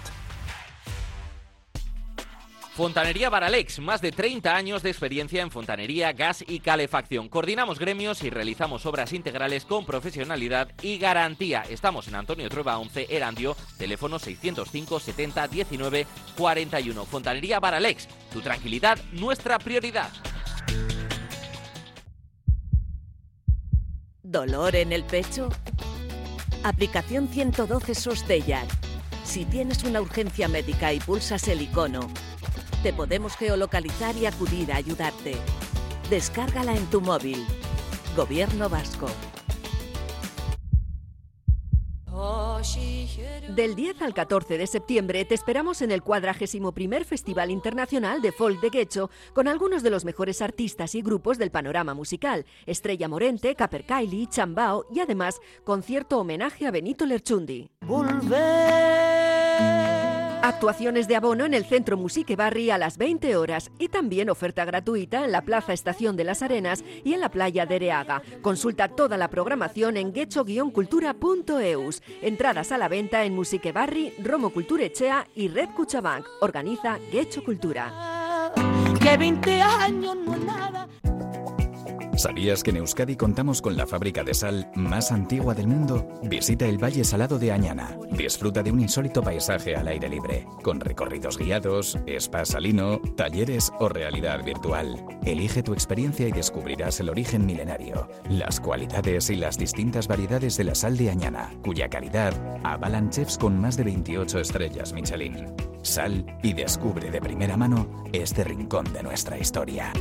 Fontanería Baralex, más de 30 años de experiencia en fontanería, gas y calefacción. Coordinamos gremios y realizamos obras integrales con profesionalidad y garantía. Estamos en Antonio Trueba 11, Erandio, teléfono 605 70 19 41. Fontanería Baralex, tu tranquilidad, nuestra prioridad. ¿Dolor en el pecho? Aplicación 112 Sostellar. Si tienes una urgencia médica y pulsas el icono, te podemos geolocalizar y acudir a ayudarte. Descárgala en tu móvil. Gobierno vasco. Del 10 al 14 de septiembre te esperamos en el 41º Festival Internacional de Folk de Guecho con algunos de los mejores artistas y grupos del panorama musical. Estrella Morente, Capercailly, Chambao y además concierto homenaje a Benito Lerchundi. Actuaciones de abono en el Centro Musique Barri a las 20 horas y también oferta gratuita en la Plaza Estación de las Arenas y en la playa de Ereaga. Consulta toda la programación en guecho-cultura.eus. Entradas a la venta en Musique Barri, Romo Culturechea y Red Cuchabank. Organiza Guecho Cultura. Que 20 años no es nada. ¿Sabías que en Euskadi contamos con la fábrica de sal más antigua del mundo? Visita el Valle Salado de Añana. Disfruta de un insólito paisaje al aire libre, con recorridos guiados, spa salino, talleres o realidad virtual. Elige tu experiencia y descubrirás el origen milenario, las cualidades y las distintas variedades de la sal de Añana, cuya calidad avalan chefs con más de 28 estrellas Michelin. Sal y descubre de primera mano este rincón de nuestra historia.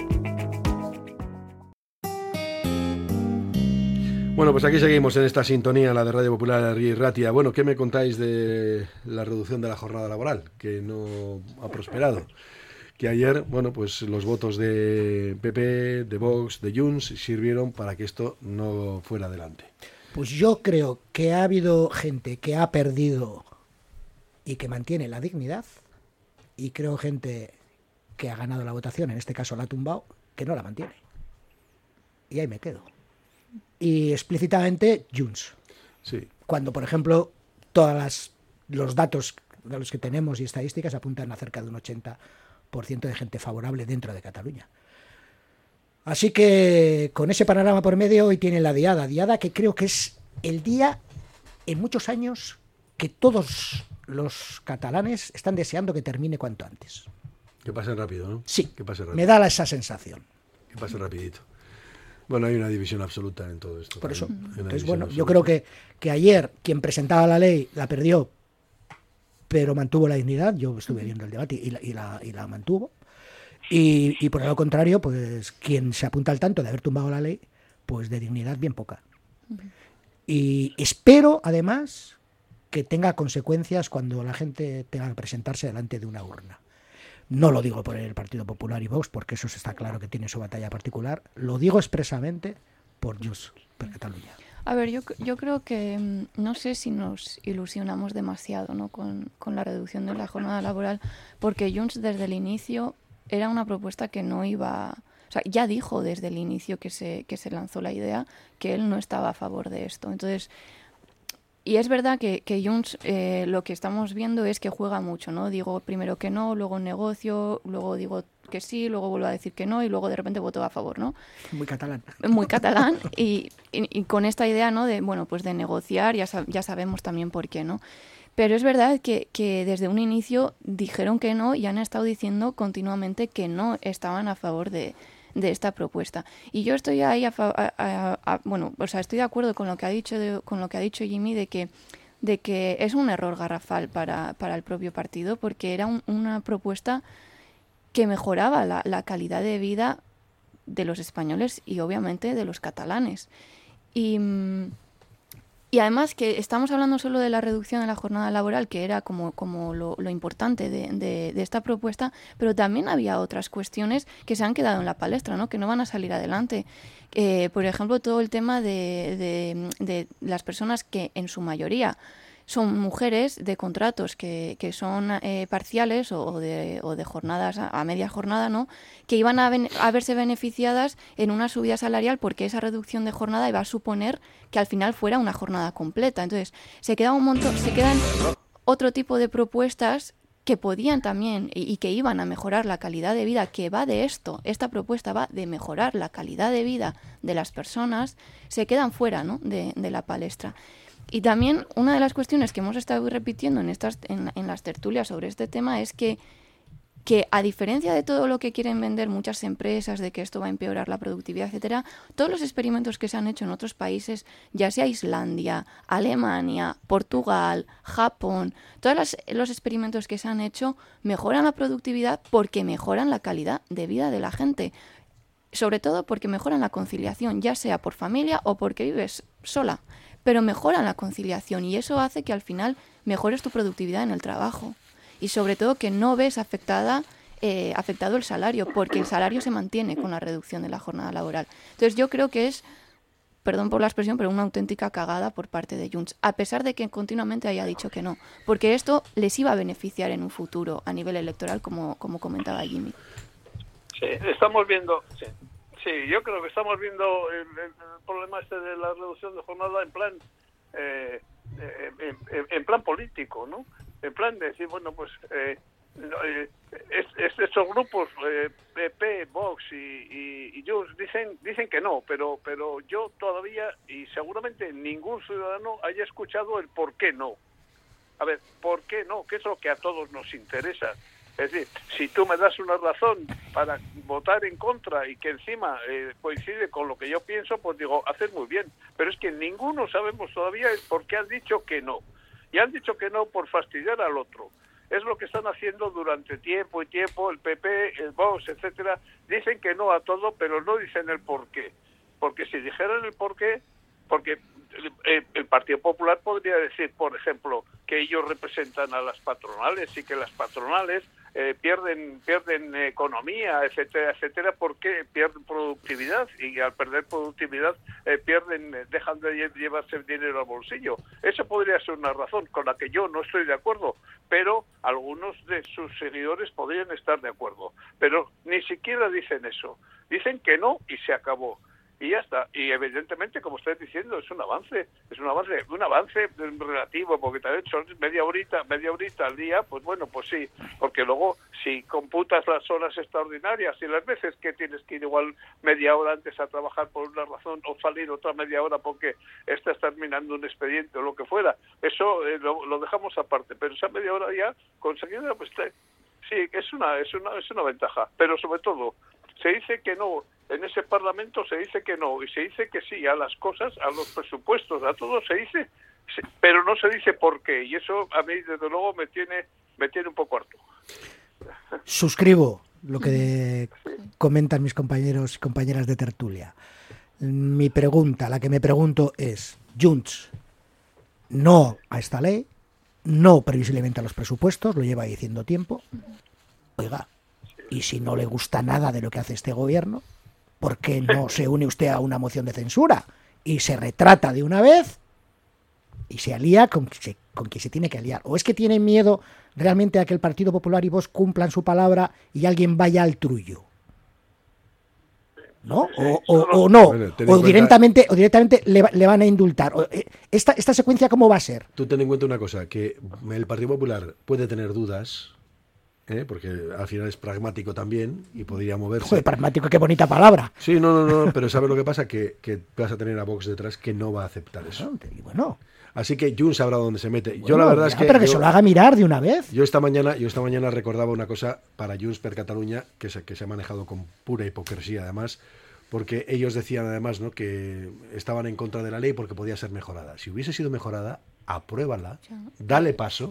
Bueno, pues aquí seguimos en esta sintonía, la de Radio Popular y Ratia. Bueno, ¿qué me contáis de la reducción de la jornada laboral? Que no ha prosperado. Que ayer, bueno, pues los votos de PP, de Vox, de Junts sirvieron para que esto no fuera adelante. Pues yo creo que ha habido gente que ha perdido y que mantiene la dignidad, y creo gente que ha ganado la votación, en este caso la ha tumbado, que no la mantiene. Y ahí me quedo. Y explícitamente Junts. Sí. Cuando, por ejemplo, los datos de los que tenemos y estadísticas apuntan a cerca de un 80% de gente favorable dentro de Cataluña. Así que con ese panorama por medio hoy tiene la diada que creo que es el día en muchos años que todos los catalanes están deseando que termine cuanto antes. Que pase rápido, ¿no? Sí, que pase rápido. Me da esa sensación. Que pase rapidito. Bueno, hay una división absoluta en todo esto. Por eso. Entonces, bueno, yo creo que ayer quien presentaba la ley la perdió, pero mantuvo la dignidad. Yo estuve viendo el debate y la mantuvo. Y por lo contrario, pues quien se apunta al tanto de haber tumbado la ley, pues de dignidad bien poca. Y espero, además, que tenga consecuencias cuando la gente tenga que presentarse delante de una urna. No lo digo por el Partido Popular y Vox, porque eso está claro que tiene su batalla particular. Lo digo expresamente por Junts per Catalunya. A ver, yo creo que no sé si nos ilusionamos demasiado, ¿no? con la reducción de la jornada laboral, porque Junts desde el inicio era una propuesta que no iba... O sea, ya dijo desde el inicio que se lanzó la idea que él no estaba a favor de esto. Entonces... Y es verdad que Junts lo que estamos viendo es que juega mucho, ¿no? Digo primero que no, luego negocio, luego digo que sí, luego vuelve a decir que no y luego de repente votó a favor, ¿no? Muy catalán. Muy catalán y con esta idea, ¿no? De, bueno, pues de negociar, ya sabemos también por qué, ¿no? Pero es verdad que desde un inicio dijeron que no y han estado diciendo continuamente que no estaban a favor de esta propuesta. Y yo estoy ahí bueno, o sea, estoy de acuerdo con lo que ha dicho Jimmy de que es un error garrafal para el propio partido, porque era una propuesta que mejoraba la calidad de vida de los españoles y obviamente de los catalanes. Y además que estamos hablando solo de la reducción de la jornada laboral, que era como lo importante de esta propuesta, pero también había otras cuestiones que se han quedado en la palestra, ¿no? Que no van a salir adelante. Por ejemplo, todo el tema de las personas que en su mayoría son mujeres de contratos que son parciales o de jornadas a media jornada, ¿no? Que iban a verse beneficiadas en una subida salarial porque esa reducción de jornada iba a suponer que al final fuera una jornada completa. Entonces, se quedan otro tipo de propuestas que podían también y que iban a mejorar la calidad de vida, que va de esto. Esta propuesta va de mejorar la calidad de vida de las personas, se quedan fuera, ¿no? de la palestra. Y también una de las cuestiones que hemos estado repitiendo en las tertulias sobre este tema es que a diferencia de todo lo que quieren vender muchas empresas, de que esto va a empeorar la productividad, etcétera, todos los experimentos que se han hecho en otros países, ya sea Islandia, Alemania, Portugal, Japón, todos los experimentos que se han hecho mejoran la productividad porque mejoran la calidad de vida de la gente. Sobre todo porque mejoran la conciliación, ya sea por familia o porque vives sola. Pero mejoran la conciliación y eso hace que al final mejores tu productividad en el trabajo. Y sobre todo que no ves afectado el salario, porque el salario se mantiene con la reducción de la jornada laboral. Entonces yo creo que es, perdón por la expresión, pero una auténtica cagada por parte de Junts, a pesar de que continuamente haya dicho que no, porque esto les iba a beneficiar en un futuro a nivel electoral, como comentaba Jimmy. Sí, estamos viendo... Sí, yo creo que estamos viendo el problema este de la reducción de jornada en plan político, ¿no? En plan de decir, bueno, pues estos grupos PP, Vox y Junts dicen que no, pero yo todavía y seguramente ningún ciudadano haya escuchado el por qué no. A ver, ¿por qué no? ¿Qué es lo que a todos nos interesa? Es decir, si tú me das una razón para votar en contra y que encima coincide con lo que yo pienso, pues digo, haces muy bien. Pero es que ninguno sabemos todavía el por qué han dicho que no. Y han dicho que no por fastidiar al otro. Es lo que están haciendo durante tiempo y tiempo, el PP, el Vox, etcétera. Dicen que no a todo, pero no dicen el por qué. Porque si dijeran el por qué, porque el Partido Popular podría decir, por ejemplo, que ellos representan a las patronales y que las patronales pierden economía, etcétera, etcétera, porque pierden productividad y al perder productividad dejan de llevarse el dinero al bolsillo. Eso podría ser una razón con la que yo no estoy de acuerdo, pero algunos de sus seguidores podrían estar de acuerdo. Pero ni siquiera dicen eso. Dicen que no y se acabó. Y ya está. Y evidentemente, como estáis diciendo, es un avance relativo, porque también son media horita al día, pues bueno, pues sí, porque luego si computas las horas extraordinarias y las veces que tienes que ir igual media hora antes a trabajar por una razón o salir otra media hora porque estás terminando un expediente o lo que fuera, eso lo dejamos aparte, pero esa media hora ya conseguida, pues sí, es una ventaja, pero sobre todo se dice que no. En ese Parlamento se dice que no y se dice que sí a las cosas, a los presupuestos, a todo se dice, pero no se dice por qué. Y eso a mí, desde luego, me tiene un poco harto. Suscribo lo que comentan mis compañeros y compañeras de tertulia. Mi pregunta, la que me pregunto es, Junts, no a esta ley, no previsiblemente a los presupuestos, lo lleva diciendo tiempo. Oiga, y si no le gusta nada de lo que hace este gobierno, ¿por qué no se une usted a una moción de censura y se retrata de una vez y se alía con quien se tiene que aliar? ¿O es que tienen miedo realmente a que el Partido Popular y Vox cumplan su palabra y alguien vaya al trullo? ¿No? O no. Bueno, o directamente le van a indultar. ¿Esta secuencia cómo va a ser? Tú ten en cuenta una cosa, que el Partido Popular puede tener dudas, porque al final es pragmático también y podría moverse. Joder, pragmático, qué bonita palabra. Sí, no, pero ¿sabes lo que pasa? Que vas a tener a Vox detrás que no va a aceptar eso. Bueno. Así que Junts sabrá dónde se mete. Bueno, yo la verdad es que... Pero que se lo haga mirar de una vez. Yo esta mañana recordaba una cosa para Junts per Catalunya que se ha manejado con pura hipocresía además, porque ellos decían además, ¿no?, que estaban en contra de la ley porque podía ser mejorada. Si hubiese sido mejorada, apruébala, dale paso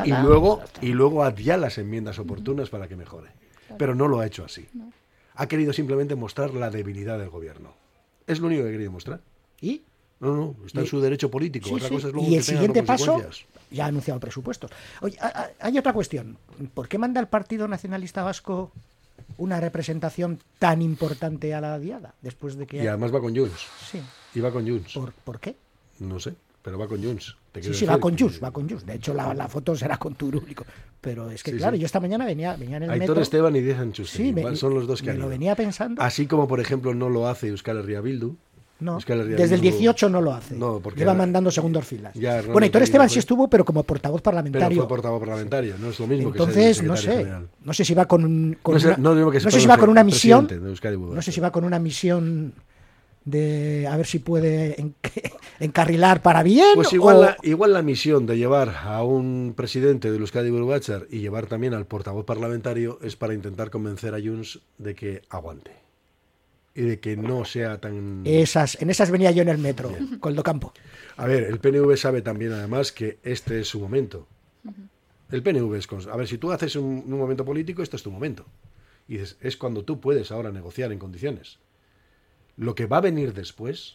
y luego haz ya las enmiendas oportunas para que mejore. Pero no lo ha hecho así. Ha querido simplemente mostrar la debilidad del gobierno. Es lo único que ha querido mostrar. ¿Y? No, está en su derecho político. Otra cosa es luego y el que tenga siguiente paso, consecuencias. ya ha anunciado presupuestos. Oye, hay otra cuestión. ¿Por qué manda el Partido Nacionalista Vasco una representación tan importante a la diada? Después de que... Y además va con Junts. Sí. Y va con Junts. ¿Por qué? No sé, pero va con Junts. Sí, va con Junts. De hecho, la foto será con Turulico. Pero es que, claro, yo esta mañana venía en el metro... Aitor Esteban y Díaz Anchustegui. Sí, son los dos que han ido. lo venía pensando. Así como, por ejemplo, no lo hace Euskal Herria Bildu. No, desde el 18 no lo hace. No, porque lleva mandando segundas filas. Bueno, Aitor Esteban sí estuvo, pero como portavoz parlamentario. Pero fue portavoz parlamentario, no es lo mismo. Entonces, que ser secretario general. No sé si va con una misión. No sé si va con una misión de a ver si puede encarrilar para bien. Pues igual la misión de llevar a un presidente de Euskadi Buru Batzar y llevar también al portavoz parlamentario es para intentar convencer a Junts de que aguante. Y de que no sea tan... En esas venía yo en el metro, con Docampo. A ver, el PNV sabe también además que este es su momento. El PNV es... A ver, si tú haces un momento político, este es tu momento. Y dices, es cuando tú puedes ahora negociar en condiciones. Lo que va a venir después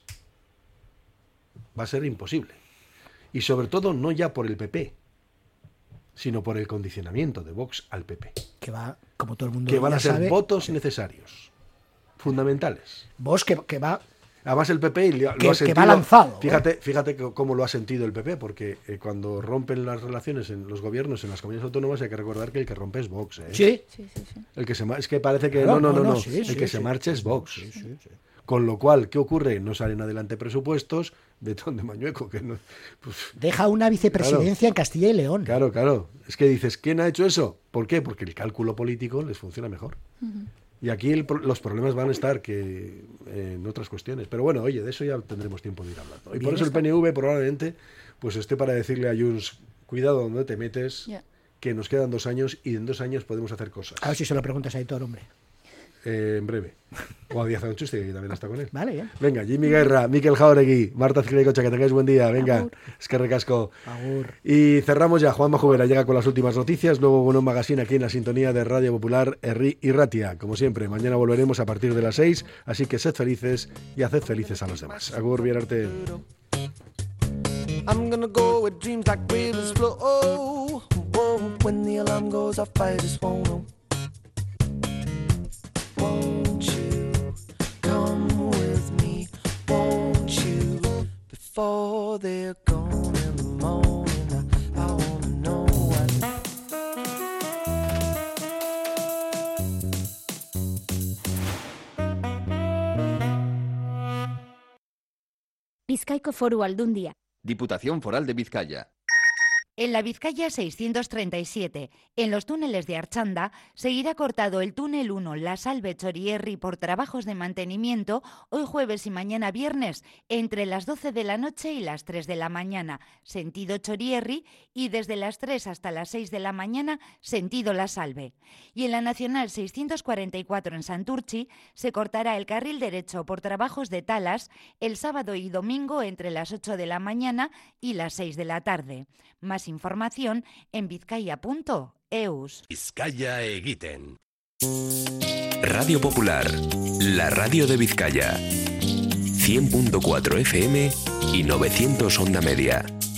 va a ser imposible. Y sobre todo no ya por el PP, sino por el condicionamiento de Vox al PP. Que va, como todo el mundo que van a ser sabe, votos necesarios. Fundamentales. Vos que va... Además el PP lo ha sentido, que va lanzado. Fíjate cómo lo ha sentido el PP, porque cuando rompen las relaciones en los gobiernos, en las comunidades autónomas, hay que recordar que el que rompe es Vox. Sí. El que es que parece que no. El que se marcha es Vox. Sí. Con lo cual, ¿qué ocurre? No salen adelante presupuestos, Betón de Mañueco, que no... Pues, deja una vicepresidencia en Castilla y León. Claro. Es que dices, ¿quién ha hecho eso? ¿Por qué? Porque el cálculo político les funciona mejor. Y aquí los problemas van a estar en otras cuestiones. Pero bueno, oye, de eso ya tendremos tiempo de ir hablando. Y por eso el PNV probablemente pues esté para decirle a Junts, cuidado donde te metes, que nos quedan 2 años y en 2 años podemos hacer cosas. A ver si se lo preguntas a Aitor, hombre. En breve. O a Díaz Anchustegui, que también está con él. Vale, ya. Venga, Jimmy Guerra, Mikel Jauregui, Marta Zilaicocha, que tengáis buen día. Venga, Agur. Es que recasco. Agur. Y cerramos ya. Juanma Jubera llega con las últimas noticias. Nuevo Bono Magazine aquí en la sintonía de Radio Popular, Herri y Ratia. Como siempre, mañana volveremos a partir de las 6. Así que sed felices y haced felices a los demás. Agur, bien arte. I'm gonna go where dreams like rivers flow. Whoa, when the alarm goes off, I just wanna. Won't you come with me? Won't you? Before they're gone in the morning, I wanna know what. Bizkaiko Foru Aldundia. Diputación Foral de Vizcaya. En la Vizcaya 637, en los túneles de Archanda, seguirá cortado el túnel 1 La Salve-Chorierri por trabajos de mantenimiento hoy jueves y mañana viernes entre las 12 de la noche y las 3 de la mañana, sentido Chorierri, y desde las 3 hasta las 6 de la mañana, sentido La Salve. Y en la Nacional 644 en Santurchi se cortará el carril derecho por trabajos de talas el sábado y domingo entre las 8 de la mañana y las 6 de la tarde. Más información en vizcaya.eus. Vizcaya egiten. Radio Popular, la radio de Vizcaya. 100.4 FM y 900 onda media.